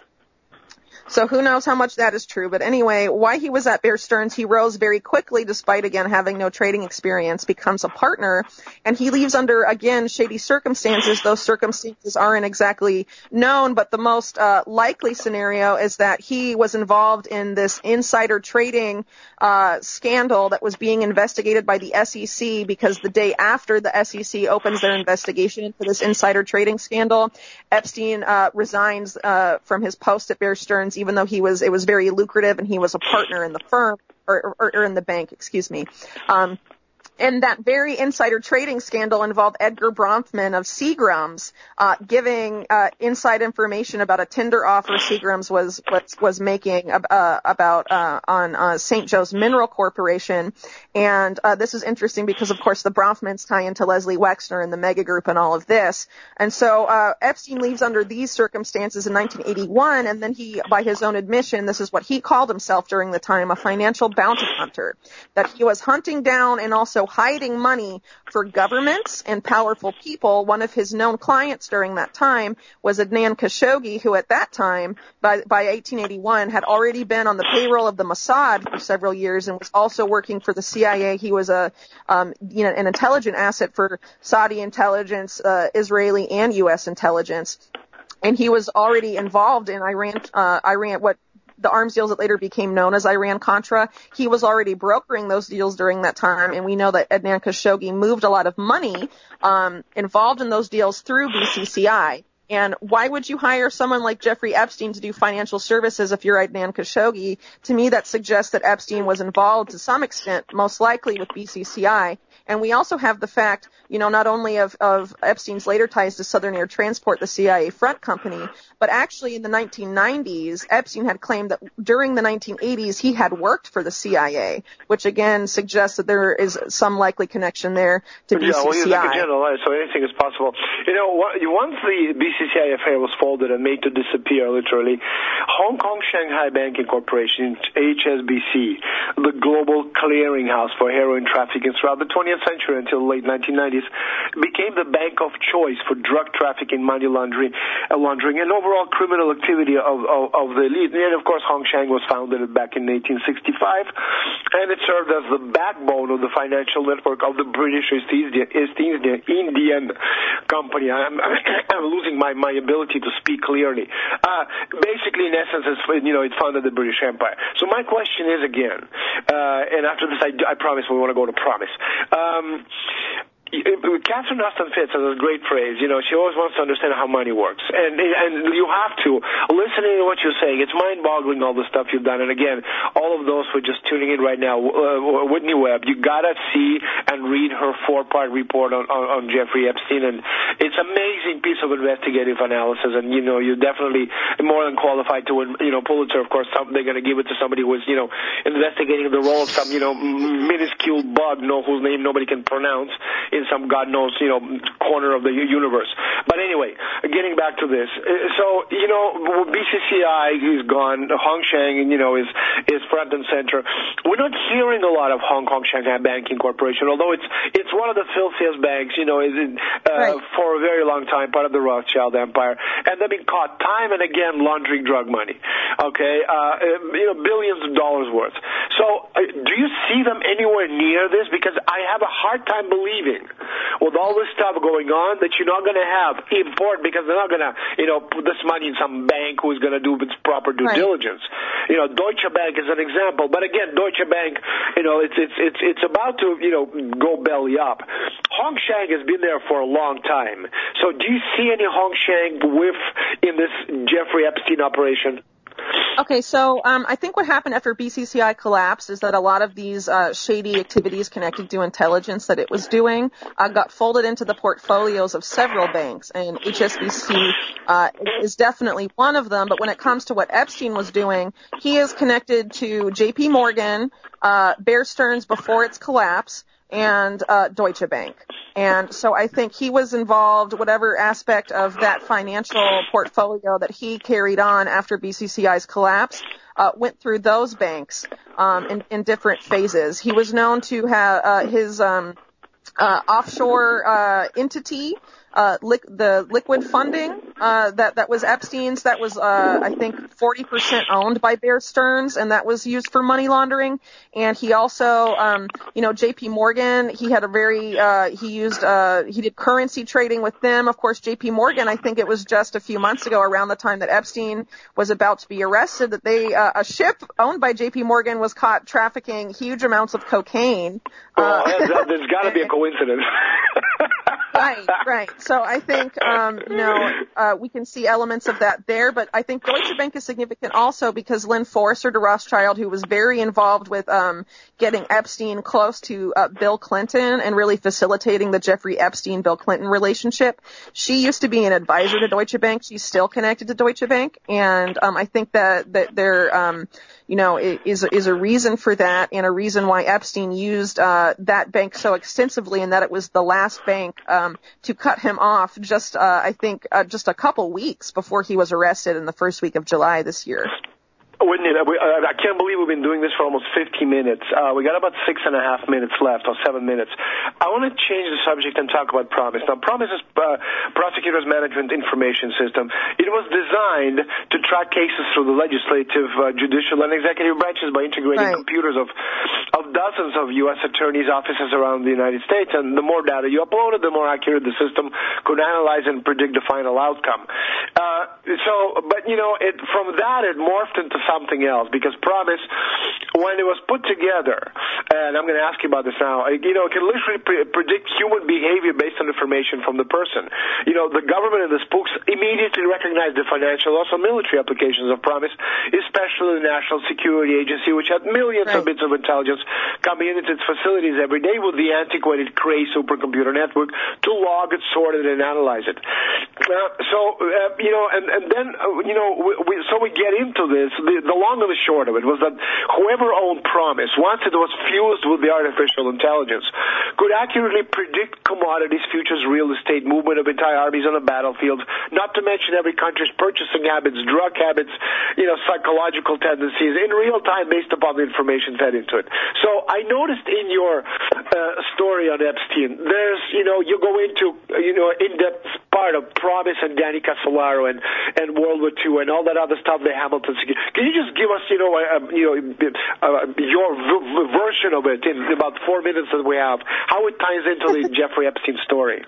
So who knows how much that is true. But anyway, while he was at Bear Stearns, he rose very quickly, despite, again, having no trading experience, becomes a partner, and he leaves under, again, shady circumstances. Those circumstances aren't exactly known, but the most uh, likely scenario is that he was involved in this insider trading uh, scandal that was being investigated by the S E C, because the day after the S E C opens their investigation into this insider trading scandal, Epstein uh, resigns uh, from his post at Bear Stearns, even though he was, it was very lucrative and he was a partner in the firm, or, or, or in the bank, excuse me. Um, and that very insider trading scandal involved Edgar Bronfman of Seagram's, uh, giving, uh, inside information about a tender offer Seagram's was, was, was making, uh, about, uh, on, uh, Saint Joe's Mineral Corporation. And, uh, this is interesting because, of course, the Bronfmans tie into Leslie Wexner and the Mega Group and all of this. And so, uh, Epstein leaves under these circumstances in nineteen eighty-one, and then he, by his own admission, this is what he called himself during the time, a financial bounty hunter, that he was hunting down and also hiding money for governments and powerful people. One of his known clients during that time was Adnan Khashoggi, who at that time, by, by eighteen eighty-one, had already been on the payroll of the Mossad for several years and was also working for the C I A. He was a, um, you know, an intelligent asset for Saudi intelligence, uh, Israeli and U S intelligence. And he was already involved in Iran, uh, Iran, what, the arms deals that later became known as Iran-Contra. He was already brokering those deals during that time, and we know that Adnan Khashoggi moved a lot of money um, involved in those deals through B C C I. And why would you hire someone like Jeffrey Epstein to do financial services if you're Adnan Khashoggi? To me, that suggests that Epstein was involved to some extent, most likely with B C C I. And we also have the fact, you know, not only of, of Epstein's later ties to Southern Air Transport, the C I A front company, but actually in the nineteen nineties, Epstein had claimed that during the nineteen eighties, he had worked for the C I A, which again suggests that there is some likely connection there to yeah, B C C I. Well, he's like a generalist, so anything is possible. You know, once the B C C I affair was folded and made to disappear, literally, Hong Kong Shanghai Banking Corporation, H S B C, the global clearinghouse for heroin trafficking throughout the twentieth century until the late nineteen nineties, became the bank of choice for drug trafficking, money laundering, uh, laundering, and overall criminal activity of, of, of the elite. And, of course, Hong Shang was founded back in eighteen sixty-five, and it served as the backbone of the financial network of the British East India, East India, Indian Company. I'm, I'm losing my, my ability to speak clearly. Uh, basically, in essence, it's, you know, it founded the British Empire. So my question is, again, uh, and after this, I, I promise we want to go to promise. Um, Catherine Austin Fitts has a great phrase. You know, she always wants to understand how money works, and and you have to. Listening to what you're saying, it's mind-boggling all the stuff you've done. And again, all of those who are just tuning in right now, uh, Whitney Webb, you gotta see and read her four-part report on, on on Jeffrey Epstein, and it's an amazing piece of investigative analysis. And you know, you're definitely more than qualified to win. You know, Pulitzer, of course. Some, they're gonna give it to somebody who is, you know, investigating the role of some, you know, minuscule bug, no, whose name nobody can pronounce, in some God knows, you know, corner of the universe. But anyway, getting back to this. So, you know, B C C I is gone. Hong Shang, you know, is is front and center. We're not hearing a lot of Hong Kong Shanghai Banking Corporation, although it's it's one of the filthiest banks, you know, is uh, right. for a very long time, part of the Rothschild Empire. And they've been caught time and again laundering drug money. Okay? Uh, you know, billions of dollars worth. So, uh, do you see them anywhere near this? Because I have a hard time believing, with all this stuff going on, that you're not going to have import, because they're not going to, you know, put this money in some bank who's going to do its proper due right. diligence. You know, Deutsche Bank is an example, but again, Deutsche Bank, you know, it's it's it's it's about to, you know, go belly up. Hong Shang has been there for a long time. So, do you see any Hong Shang whiff in this Jeffrey Epstein operation? Okay, so um, I think what happened after B C C I collapsed is that a lot of these uh, shady activities connected to intelligence that it was doing uh, got folded into the portfolios of several banks, and H S B C uh, is definitely one of them. But when it comes to what Epstein was doing, he is connected to J P Morgan, uh, Bear Stearns before its collapse, and uh, Deutsche Bank. And so I think he was involved, whatever aspect of that financial portfolio that he carried on after B C C I's collapse, uh, went through those banks um, in, in different phases. He was known to have uh, his um, uh, offshore uh, entity, uh, li- the liquid funding uh, that that was Epstein's. That was, uh, I think, forty percent owned by Bear Stearns, and that was used for money laundering. And he also, um, you know, J P Morgan. He had a very, uh, he used, uh, he did currency trading with them. Of course, J P Morgan. I think it was just a few months ago, around the time that Epstein was about to be arrested, that they, uh, a ship owned by J P Morgan was caught trafficking huge amounts of cocaine. Well, uh, there's got to be a coincidence. Right, right. So I think, um, you know, uh, we can see elements of that there, but I think Deutsche Bank is significant also because Lynn Forrester de Rothschild, who was very involved with um, getting Epstein close to uh, Bill Clinton and really facilitating the Jeffrey Epstein-Bill Clinton relationship, she used to be an advisor to Deutsche Bank. She's still connected to Deutsche Bank, and um, I think that, that there, um, you know, is, is a reason for that and a reason why Epstein used uh, that bank so extensively, and that it was the last bank um, to cut him off just, uh, I think, uh, just a couple weeks before he was arrested in the first week of July this year. Wouldn't it? I can't believe we've been doing this for almost fifty minutes. Uh, we got about six and a half minutes left, or seven minutes. I want to change the subject and talk about PROMIS. Now, PROMIS is uh, Prosecutors Management Information System. It was designed to track cases through the legislative, uh, judicial, and executive branches by integrating right. computers of of dozens of U S attorneys' offices around the United States. And the more data you uploaded, the more accurate the system could analyze and predict the final outcome. Uh, so, but you know, it from that it morphed into something else, because PROMIS, when it was put together, and I'm going to ask you about this now, you know, it can literally pre- predict human behavior based on information from the person. You know, the government and the spooks immediately recognized the financial, also military applications of PROMIS, especially the National Security Agency, which had millions right. of bits of intelligence coming into its facilities every day with the antiquated Cray supercomputer network to log it, sort it, and analyze it. Uh, so, uh, you know, and, and then, uh, you know, we, we, so we get into this. The, the long and the short of it was that whoever owned PROMIS, once it was fused with the artificial intelligence, could accurately predict commodities, futures, real estate, movement of entire armies on a battlefield, not to mention every country's purchasing habits, drug habits, you know, psychological tendencies in real time based upon the information fed into it. So I noticed in your uh, story on Epstein, there's, you know, you go into, you know, in-depth part of PROMIS and Danny Casolaro and, and World War Two and all that other stuff that Hamilton. Can you just give us, you know, uh, you know, uh, your v- version of it in about four minutes that we have, how it ties into the Jeffrey Epstein story?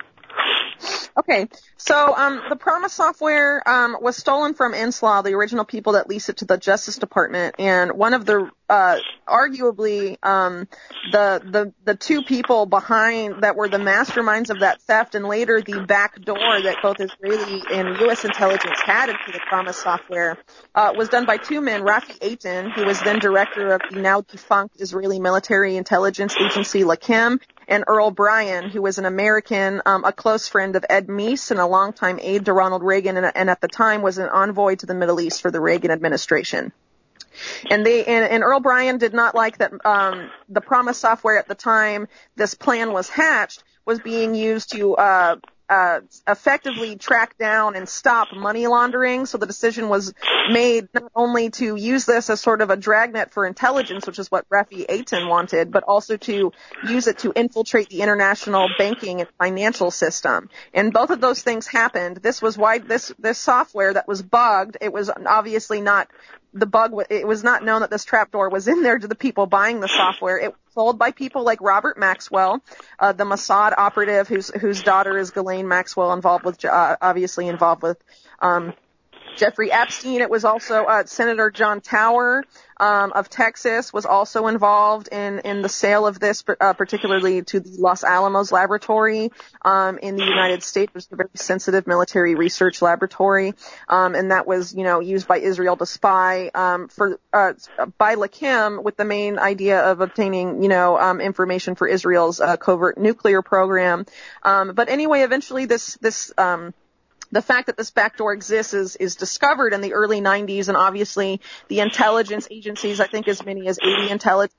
Okay, so um, the PROMIS software um, was stolen from Inslaw, the original people that leased it to the Justice Department, and one of the, uh, arguably, um, the the the two people behind that were the masterminds of that theft, and later the back door that both Israeli and U S intelligence had into the PROMIS software, uh, was done by two men, Rafi Eitan, who was then director of the now defunct Israeli military intelligence agency Lakim, and Earl Bryan, who was an American, um, a close friend of Ed Meese and a longtime aide to Ronald Reagan, and, and at the time was an envoy to the Middle East for the Reagan administration. And they and, and Earl Bryan did not like that um, the PROMIS software at the time this plan was hatched was being used to uh, uh, effectively track down and stop money laundering. So the decision was made not only to use this as sort of a dragnet for intelligence, which is what Rafi Eitan wanted, but also to use it to infiltrate the international banking and financial system. And both of those things happened. This was why this this software that was bugged, it was obviously not the bug, it was not known that this trapdoor was in there to the people buying the software. It was sold by people like Robert Maxwell, uh, the Mossad operative whose whose daughter is Ghislaine Maxwell, involved with, uh, obviously involved with, um, Jeffrey Epstein. It was also uh, Senator John Tower um, of Texas was also involved in, in the sale of this, uh, particularly to the Los Alamos laboratory um, in the United States, which is a very sensitive military research laboratory, um, and that was, you know, used by Israel to spy um, for uh, by Lakim with the main idea of obtaining, you know, um, information for Israel's uh, covert nuclear program. Um, but anyway, eventually this this um, the fact that this backdoor exists is, is discovered in the early nineties, and obviously the intelligence agencies, I think as many as eighty intelligence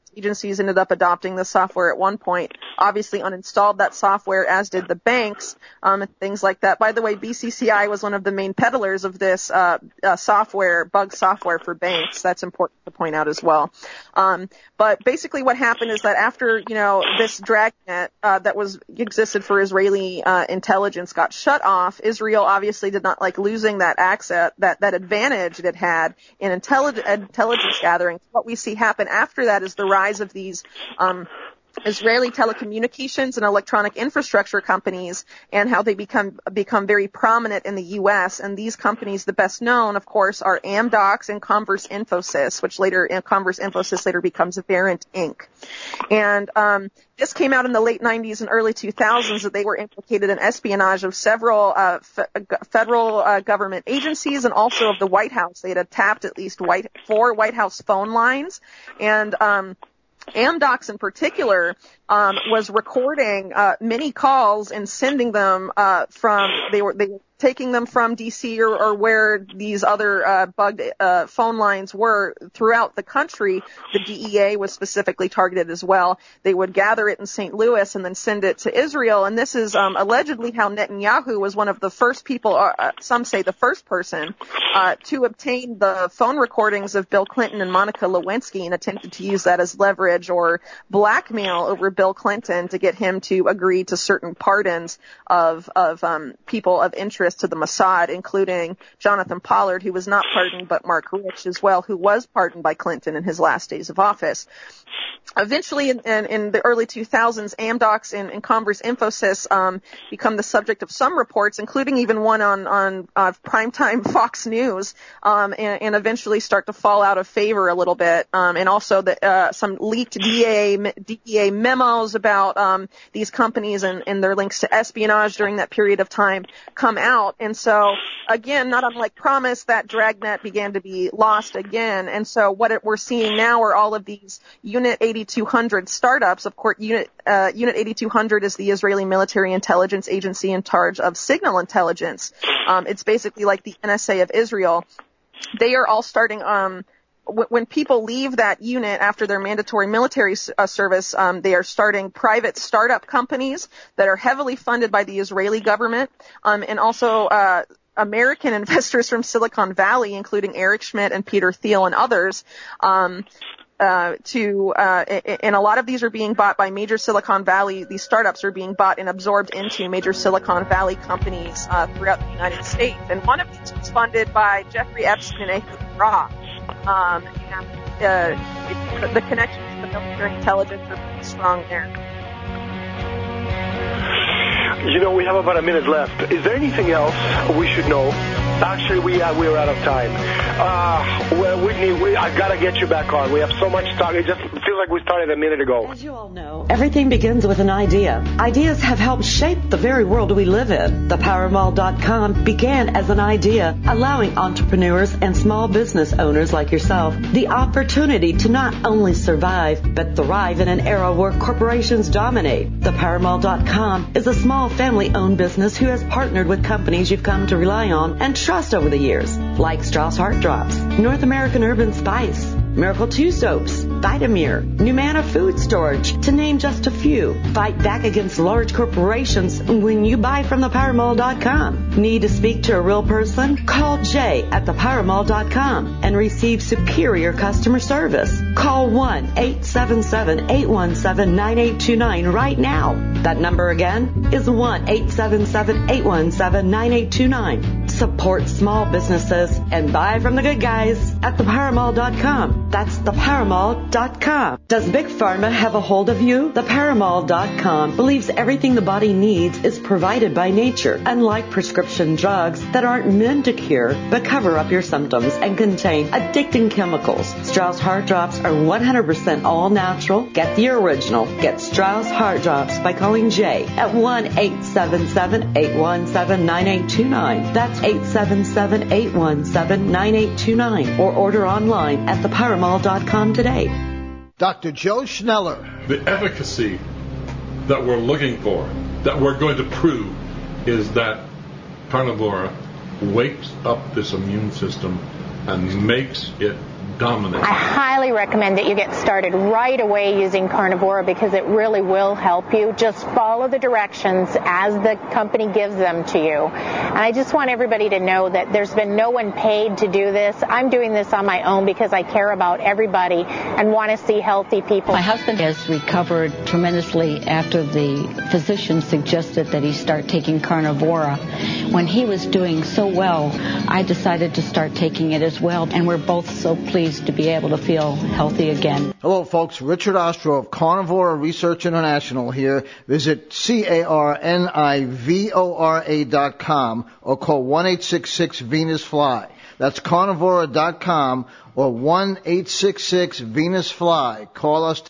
agencies ended up adopting the software at one point, obviously uninstalled that software, as did the banks, um, and things like that. By the way, B C C I was one of the main peddlers of this uh, uh software, bug software for banks. That's important to point out as well. Um, but basically what happened is that after, you know, this dragnet uh, that was existed for Israeli uh, intelligence got shut off, Israel obviously did not like losing that access, that, that advantage it had in intelligence, intelligence gathering. What we see happen after that is the rise of these um Israeli telecommunications and electronic infrastructure companies, and how they become become very prominent in the U S. And these companies, the best known, of course, are Amdocs and Converse Infosys, which later, Converse Infosys later becomes Verint Incorporated. And um, this came out in the late nineties and early two thousands that they were implicated in espionage of several uh, f- federal uh, government agencies and also of the White House. They had tapped at least White, four White House phone lines, and um, Amdocs in particular um, was recording uh, many calls and sending them uh, from they were they were taking them from D C or, or where these other uh, bugged uh, phone lines were throughout the country. The D E A was specifically targeted as well. They would gather it in Saint Louis and then send it to Israel. And this is um, allegedly how Netanyahu was one of the first people, uh, some say the first person, uh, to obtain the phone recordings of Bill Clinton and Monica Lewinsky, and attempted to use that as leverage or blackmail over Bill Clinton to get him to agree to certain pardons of of um, people of interest to the Mossad, including Jonathan Pollard, who was not pardoned, but Mark Rich as well, who was pardoned by Clinton in his last days of office. Eventually, in, in, in the early two thousands, Amdocs and, and Converse Infosys um, become the subject of some reports, including even one on, on uh, primetime Fox News, um, and, and eventually start to fall out of favor a little bit. Um, and also the, uh, some leaked D E A memos about um, these companies and, and their links to espionage during that period of time come out. And so, again, not unlike Promise, that dragnet began to be lost again. And so what it, we're seeing now are all of these Unit eighty-two hundred startups. Of course, Unit, uh, Unit eighty-two hundred is the Israeli military intelligence agency in charge of signal intelligence. Um, it's basically like the N S A of Israel. They are all starting, um, w- when people leave that unit after their mandatory military uh, service, um, they are starting private startup companies that are heavily funded by the Israeli government, um, and also, uh, American investors from Silicon Valley, including Eric Schmidt and Peter Thiel and others, um, Uh, to, uh, and a lot of these are being bought by major Silicon Valley, these startups are being bought and absorbed into major Silicon Valley companies, uh, throughout the United States. And one of these was funded by Jeffrey Epstein and Ehud Barak. Um, and, uh, it, the connections to the military intelligence are pretty strong there. You know, we have about a minute left. Is there anything else we should know? Actually, we uh, we're out of time. Uh, well, Whitney, we, I gotta get you back on. We have so much to talk. It just feels like we started a minute ago. As you all know, everything begins with an idea. Ideas have helped shape the very world we live in. The power mall dot com began as an idea, allowing entrepreneurs and small business owners like yourself the opportunity to not only survive, but thrive in an era where corporations dominate. The power mall dot com is a small family-owned business who has partnered with companies you've come to rely on and trust over the years, like Strauss Heart Drops, North American Urban Spice, Miracle two Soaps, Vitamir, Numana Food Storage, to name just a few. Fight back against large corporations when you buy from the power mall dot com. Need to speak to a real person? Call Jay at the power mall dot com and receive superior customer service. Call one eight seven seven, eight one seven, nine eight two nine right now. That number again is one eight seven seven, eight one seven, nine eight two nine. Support small businesses and buy from the good guys at the power mall dot com. That's the power mall dot com. Does Big Pharma have a hold of you? the power mall dot com believes everything the body needs is provided by nature, unlike prescription drugs that aren't meant to cure but cover up your symptoms and contain addicting chemicals. Strauss Heart Drops are one hundred percent all natural. Get the original. Get Strauss Heart Drops by calling Jay at one eight seven seven, eight one seven, nine eight two nine. That's eight seven seven, eight one seven, nine eight two nine, or order online at the power mall dot com today. Doctor Joe Schneller. The efficacy that we're looking for, that we're going to prove, is that carnivora wakes up this immune system and makes it dominate. I highly recommend that you get started right away using Carnivora because it really will help you. Just follow the directions as the company gives them to you. And I just want everybody to know that there's been no one paid to do this. I'm doing this on my own because I care about everybody and want to see healthy people. My husband has recovered tremendously after the physician suggested that he start taking Carnivora. When he was doing so well, I decided to start taking it as well, and we're both so pleased to be able to feel healthy again. Hello, folks. Richard Ostro of Carnivora Research International here. Visit C A R N I V O R A dot com or call one eight six six Venus Fly. That's carnivora dot com or one eight six six Venus Fly. Call us.